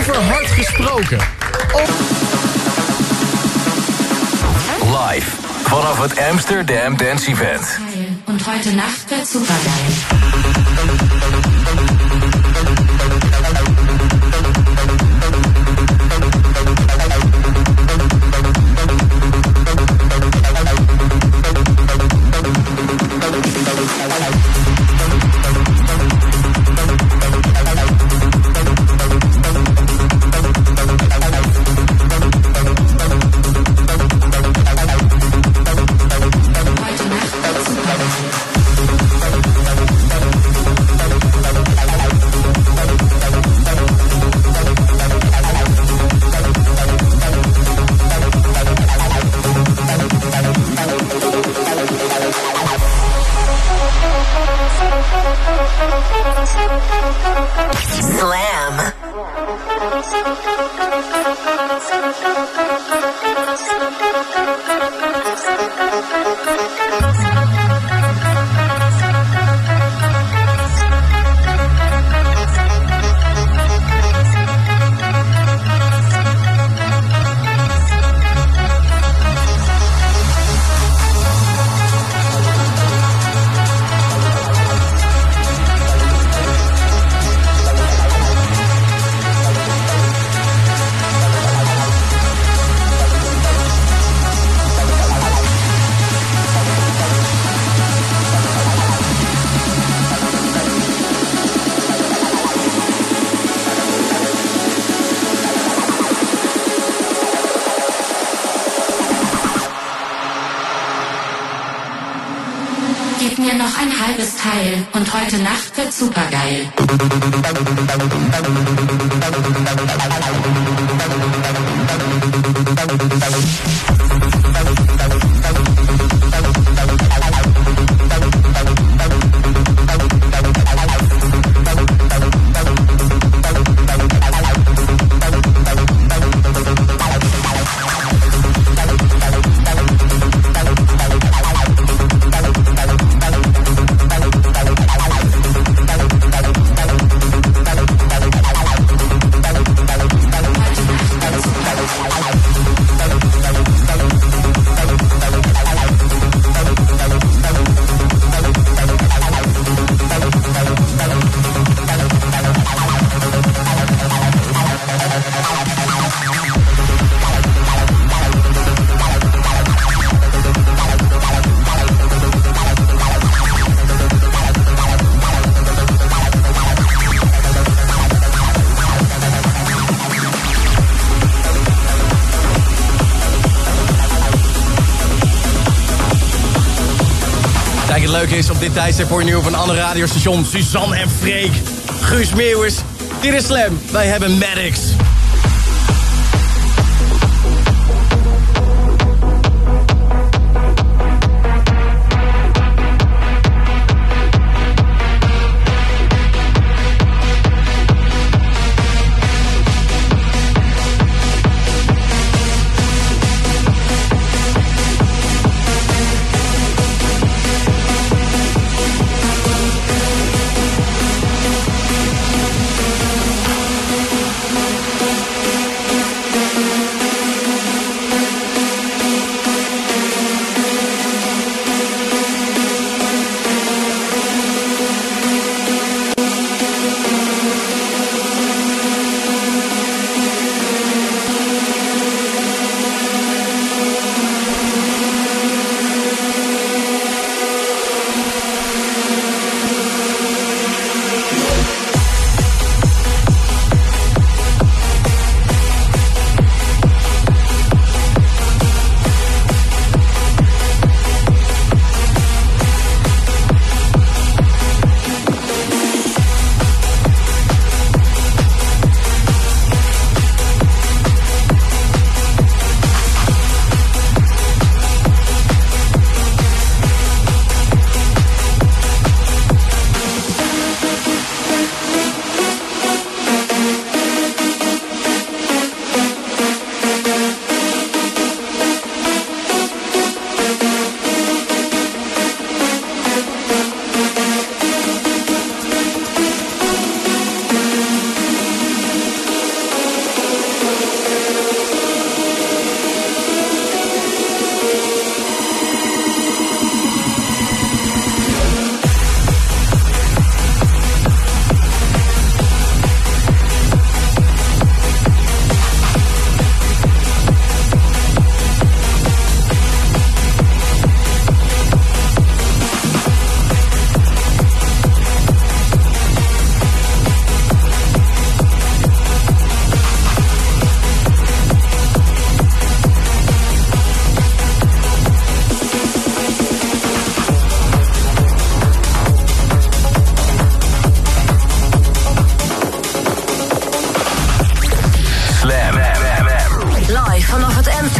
Over hard gesproken. Live vanaf het Amsterdam Dance Event. Und heute Nacht wird supergeil. Gib mir noch ein halbes Teil und heute Nacht wird supergeil. Het leuke is, op dit tijdstip hoor je nu op een ander radiostation Suzanne en Freek, Guus Meeuwis. Dit is Slam, wij hebben Maddox.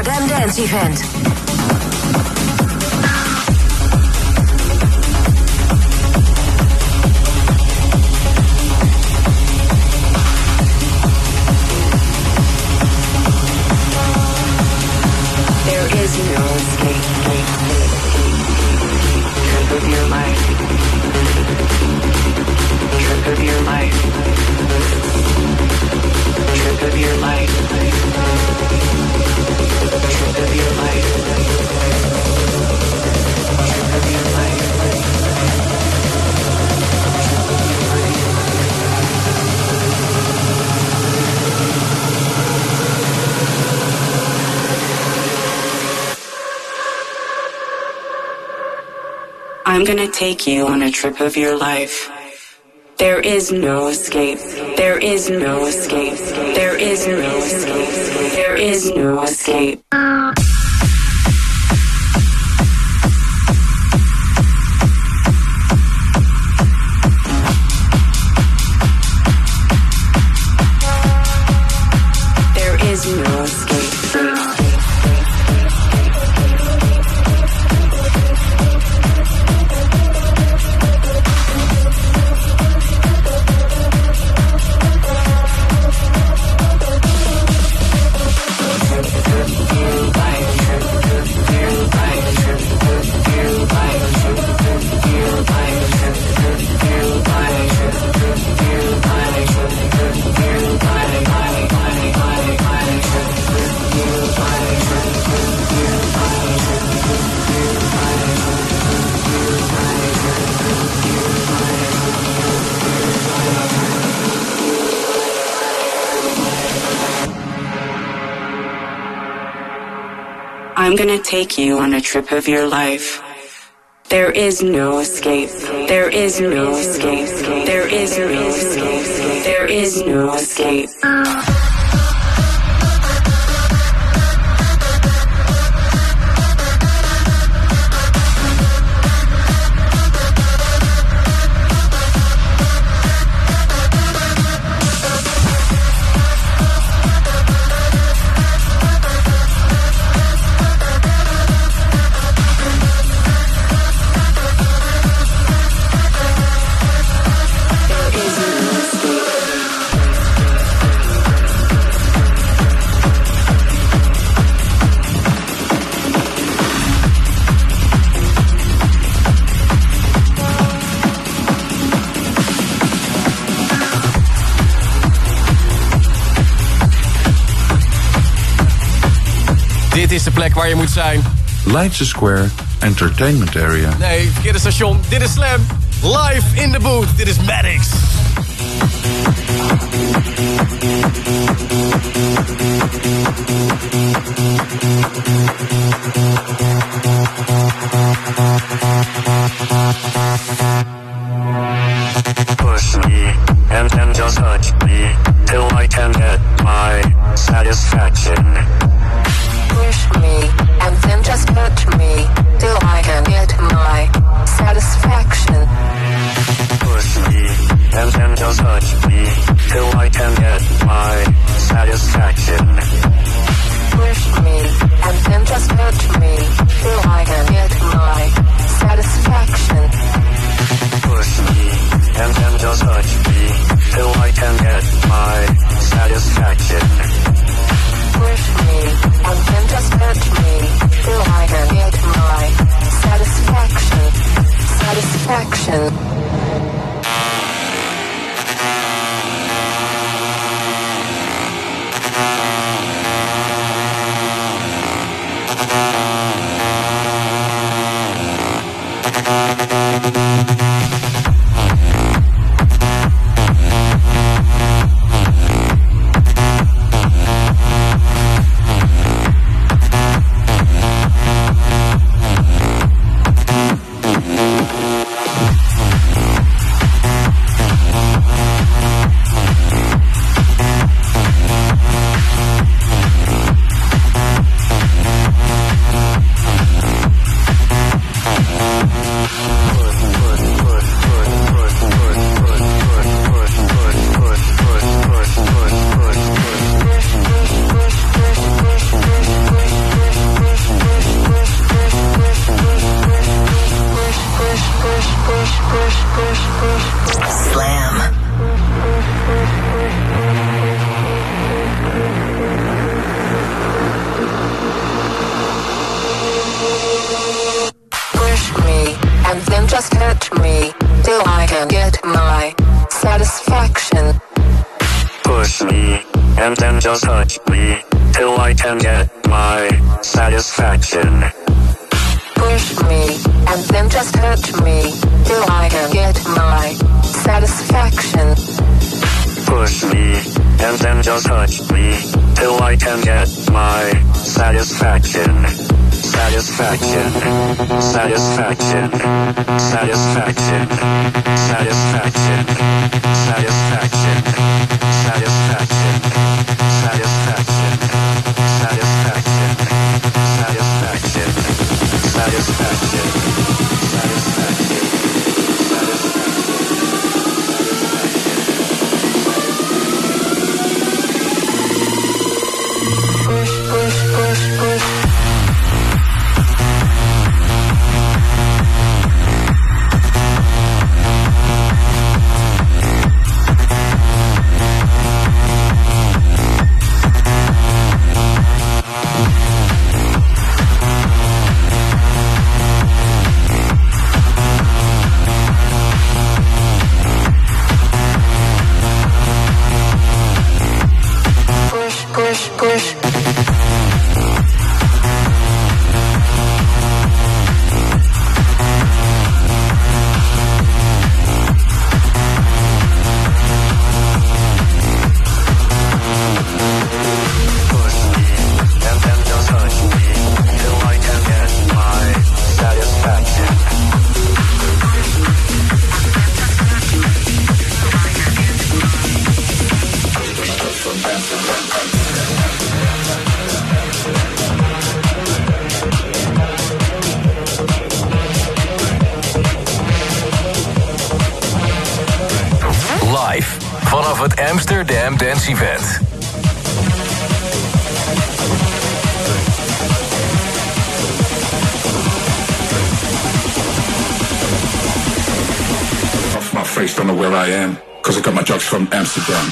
Amsterdam Dance Event. There is no escape. Trip of your life. Trip of your life. Trip of your life. Trip of your life. Trip of your life. I'm gonna take you on a trip of your life. There is no escape. There is no escape. There is no escape. There is no escape. There is no escape. I'm gonna take you on a trip of your life. There is no escape. There is no escape. There is no escape. There is no escape. Dit is de plek waar je moet zijn. Leidse Square Entertainment Area. Nee, verkeerde station. Dit is Slam. Live in the booth. Dit is Maddox. Push me, and then just touch me, till I can get my satisfaction. Push me, and then just touch me, till I can get my satisfaction. Push me, and then just touch me, till I can get my satisfaction. Push me, and then just touch me, till I can get my satisfaction. Push me, and then just touch me, till I can get my satisfaction. and then just touch me till I can get my satisfaction. Push me, and then just hurt me till I can get my satisfaction. Push me, and then just touch me till I can get my satisfaction. Satisfaction, satisfaction, satisfaction, satisfaction, satisfaction, satisfaction, satisfaction, satisfaction, satisfaction, satisfaction, satisfaction, push, push, push, push. Push, push. Vanaf het Amsterdam Dance Event. Off my face, don't know where I am, cause I got my drugs from Amsterdam.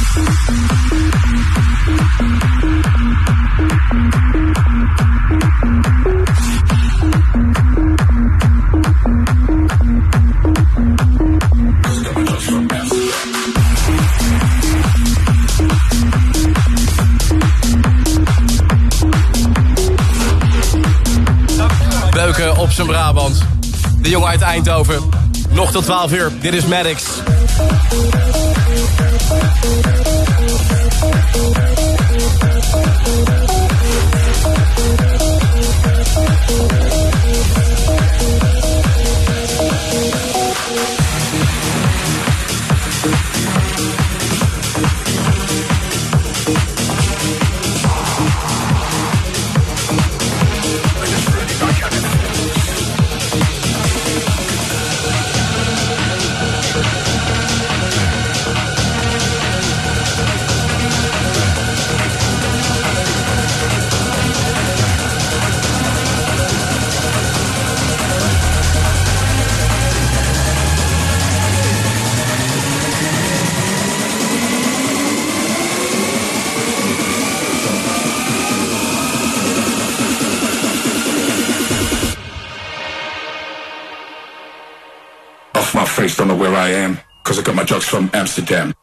Beuken op zijn Brabant. De jongen uit Eindhoven. Nog tot 12 uur. Dit is Maddox. My face, don't know where I am, cause I got my drugs from Amsterdam.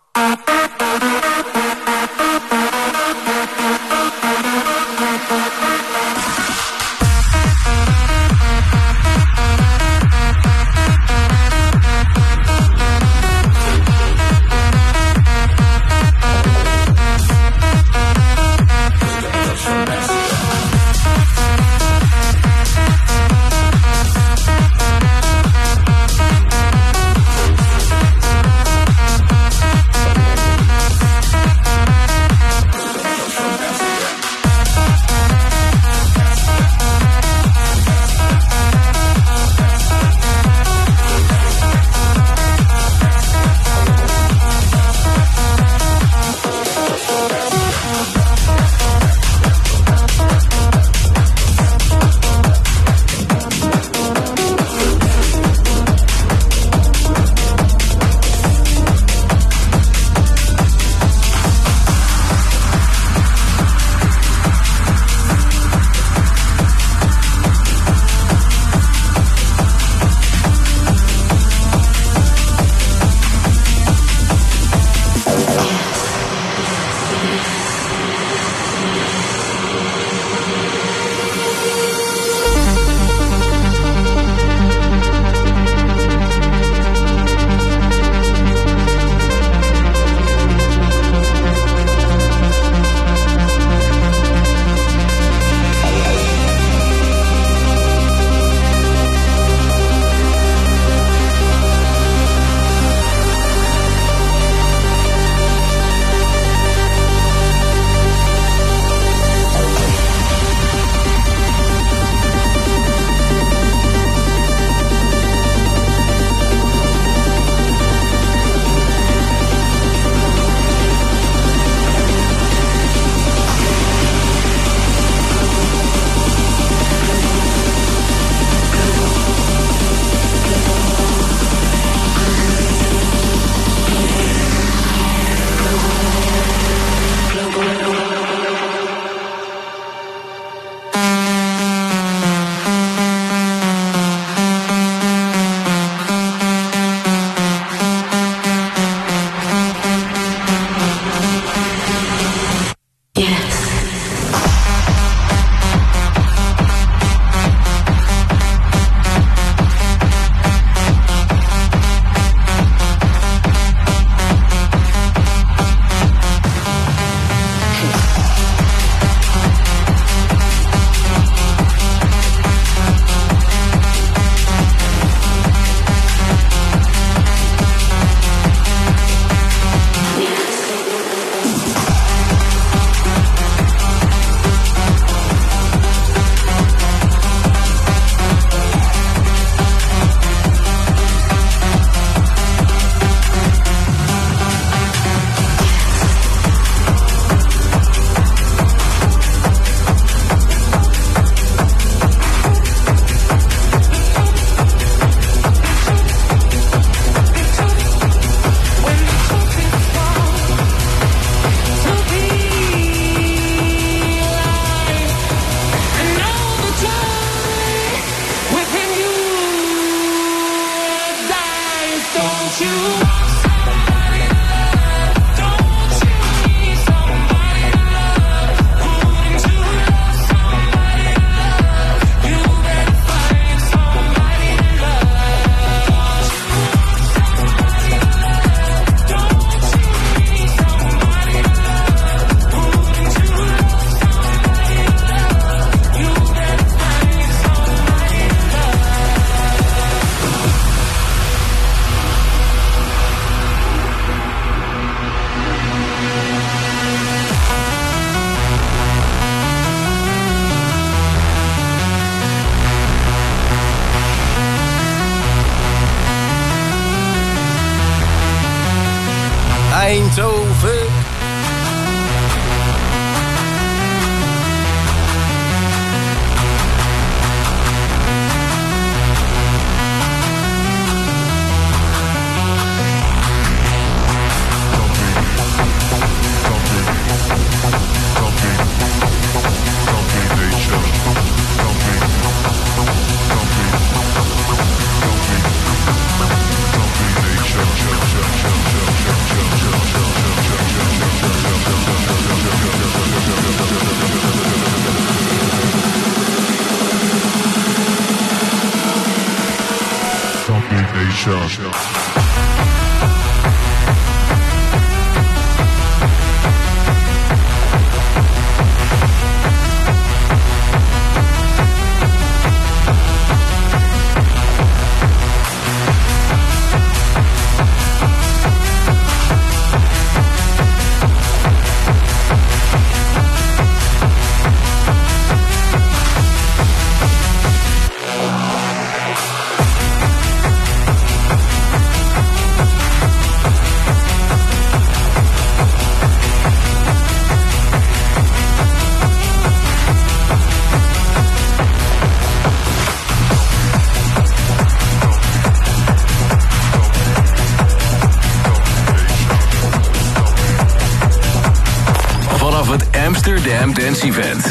Amsterdam Dance Event.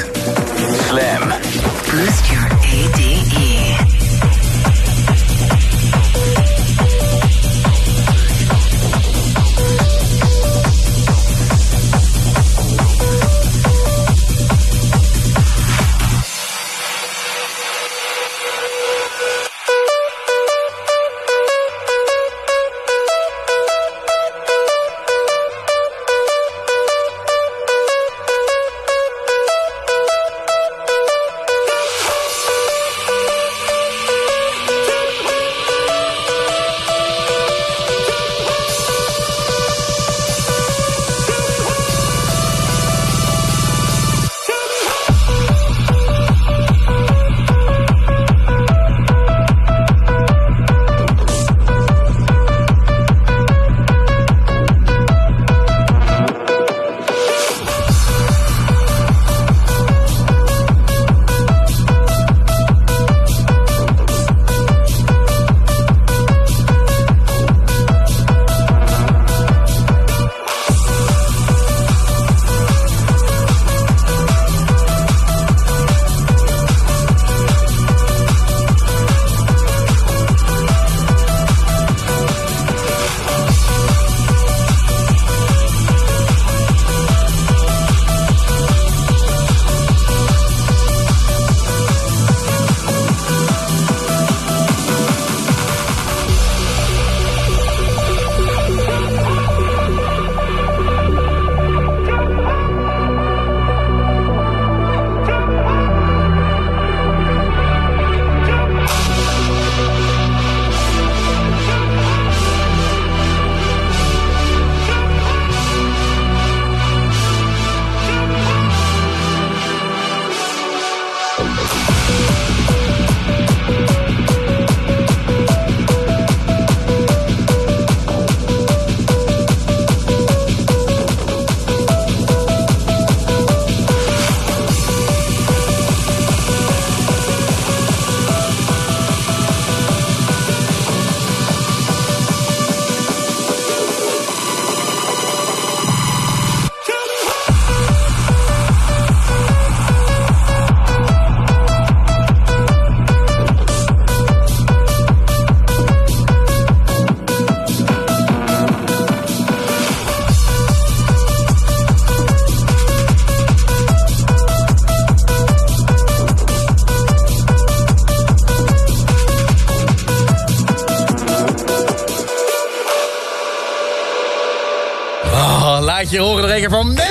Slam. Boost your ADE. Laat je horen nog een keer van